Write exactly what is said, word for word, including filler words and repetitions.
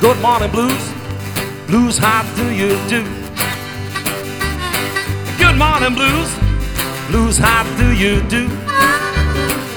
Good morning, blues. Blues, how do you do? Good morning, blues. Blues, how do you do?